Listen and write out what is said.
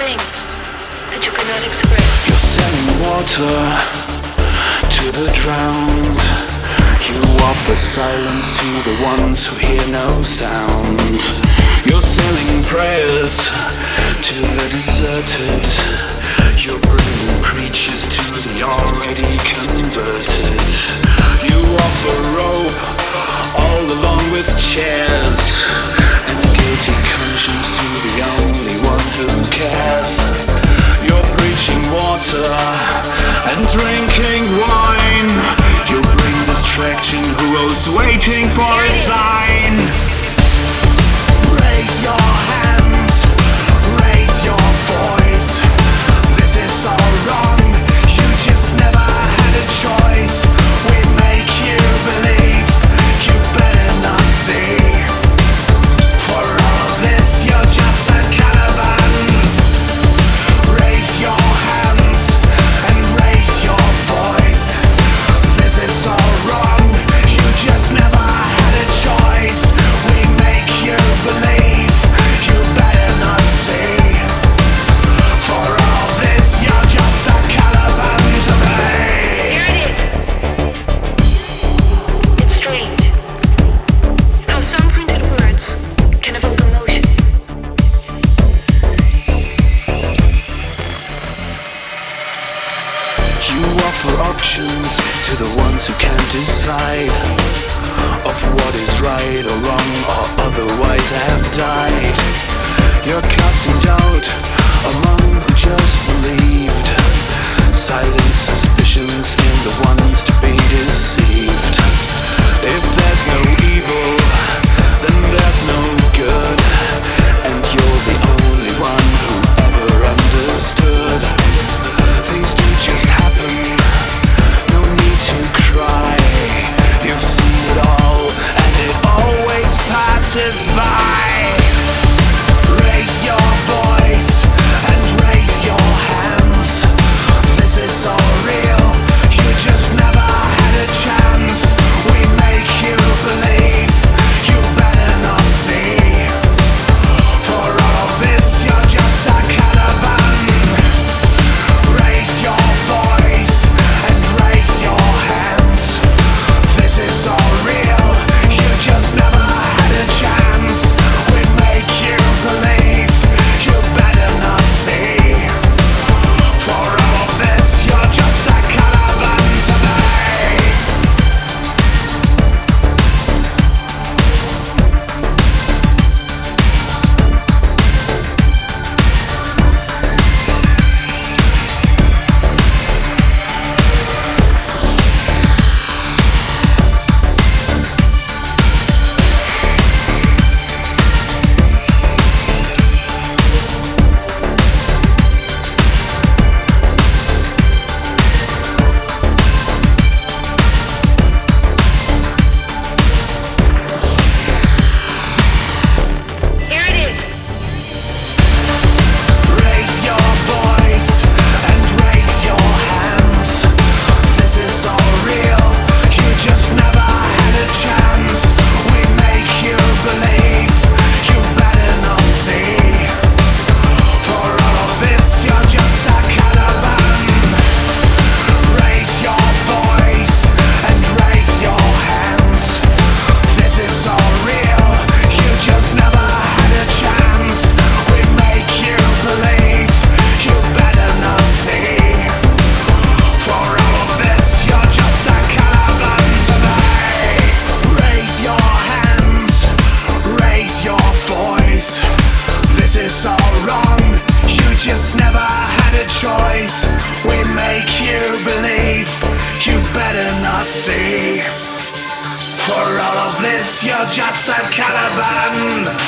things that you cannot express. You're selling water to the drowned. You offer silence to the ones who hear no sound. You're selling prayers to the deserted. You're bringing preachers to the already converted. You offer rope all along with chairs and a guilty conscience to the only one who cares. You're preaching water and drinking wine. You bring distraction who's waiting for a sign. Raise your hands, raise your voice. This is all wrong, you just never had a choice. We make you believe, you better not see. For all of this you're just a Caliban. Raise your hands and raise your voice. This is all wrong, you just never had a choice. We make you believe, you better not see. For all this you're just a Caliban to me. Here it is. It's strange how some printed words can evoke emotion. You offer options to the ones who can't decide of what is right or wrong or otherwise have died. You're casting doubt among who just believed. Silent suspicions in the ones to be deceived. If there's no evil, then there's no good, and you're the only one who ever understood. Things do just happen, no need to cry. You've seen it all, and it always passes by. Raise your voice and raise your hands. This is all real, you just never had a chance. We make you believe, you better not see. For all of this you're just a Caliban. Raise your voice and raise your hands. This is all real, you just never had a chance. We make you believe, you better not see. For all of this you're just a Caliban to me. Here it is. Raise your voice and raise your hands. This is all real, you just never had a chance. We make you believe, you better not see. For all of this you're just a Caliban. Raise your voice and raise your hands. This is all real, you just never had a chance. We make you believe, you better not see. For all of this you're just a Caliban to me. Raise your hands, raise your voice. This is all wrong, you just never had a choice. We make you believe, you better not see. For all of this you're just a Caliban.